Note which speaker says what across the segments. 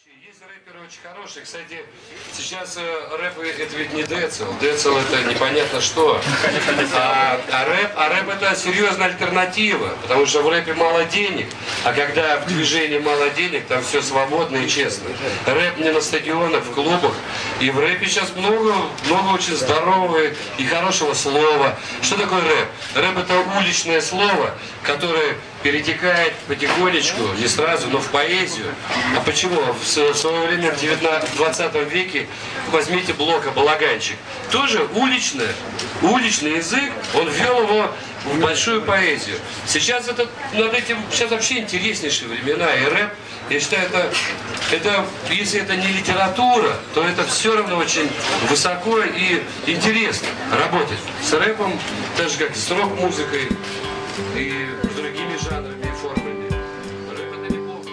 Speaker 1: Есть рэперы очень хорошие. Кстати, сейчас рэп это ведь не децл. Децл это непонятно что. А рэп это серьезная альтернатива. Потому что в рэпе мало денег. А когда в движении мало денег, там все свободно и честно. Рэп не на стадионах, в клубах. И в рэпе сейчас много очень здорового и хорошего слова. Что такое рэп? Рэп это уличное слово, которое перетекает потихонечку, не сразу, но в поэзию. А почему? В свое время, в 20 веке, возьмите Блока, балаганчик. Тоже уличный язык, он ввел его в большую поэзию. Сейчас сейчас вообще интереснейшие времена, и рэп, я считаю, если это не литература, то это все равно очень высоко и интересно работать с рэпом, так же как с рок-музыкой и с другими жанрами и формами. Рэп это неплохо.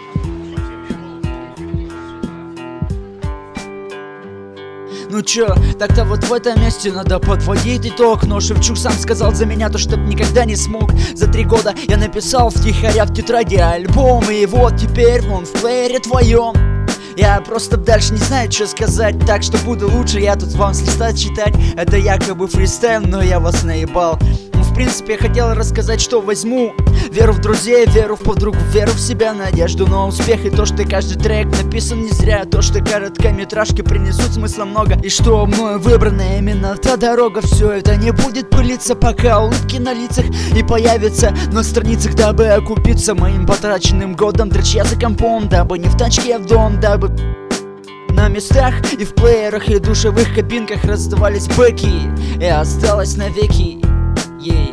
Speaker 2: Ну чё, так-то вот в этом месте надо подводить итог. Но Шевчук сам сказал за меня то, чтоб никогда не смог. За 3 года я написал втихаря в тетради альбом. И вот теперь он в плеере твоем. Я просто дальше не знаю, что сказать, так что буду лучше я тут вам с листа читать. Это якобы фристайл, но я вас наебал. В принципе, я хотел рассказать, что возьму. Веру в друзей, веру в подругу, веру в себя, надежду на успех. И то, что каждый трек написан не зря. То, что короткометражки принесут смысла много. И что мною выбрана именно та дорога. Все это не будет пылиться, пока улыбки на лицах и появятся на страницах, дабы окупиться моим потраченным годом. Дрочья за компом, дабы не в тачке, а в дом, дабы на местах и в плеерах и душевых кабинках раздавались бэки. И осталось навеки. Ей.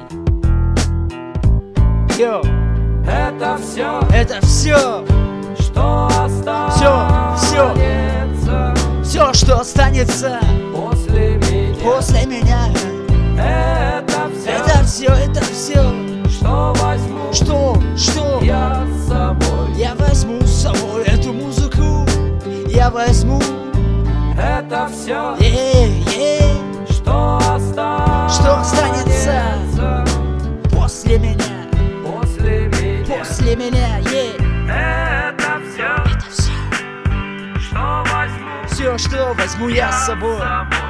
Speaker 2: Йо.
Speaker 3: Это
Speaker 2: все,
Speaker 3: что останется,
Speaker 2: все, что останется
Speaker 3: после меня.
Speaker 2: Это все,
Speaker 3: что возьму
Speaker 2: что
Speaker 3: я с собой.
Speaker 2: я возьму с собой эту музыку, я возьму.
Speaker 3: Это все,
Speaker 2: что останется после меня, после меня,
Speaker 3: Это все,
Speaker 2: это все,
Speaker 3: что возьму
Speaker 2: что возьму я с собой.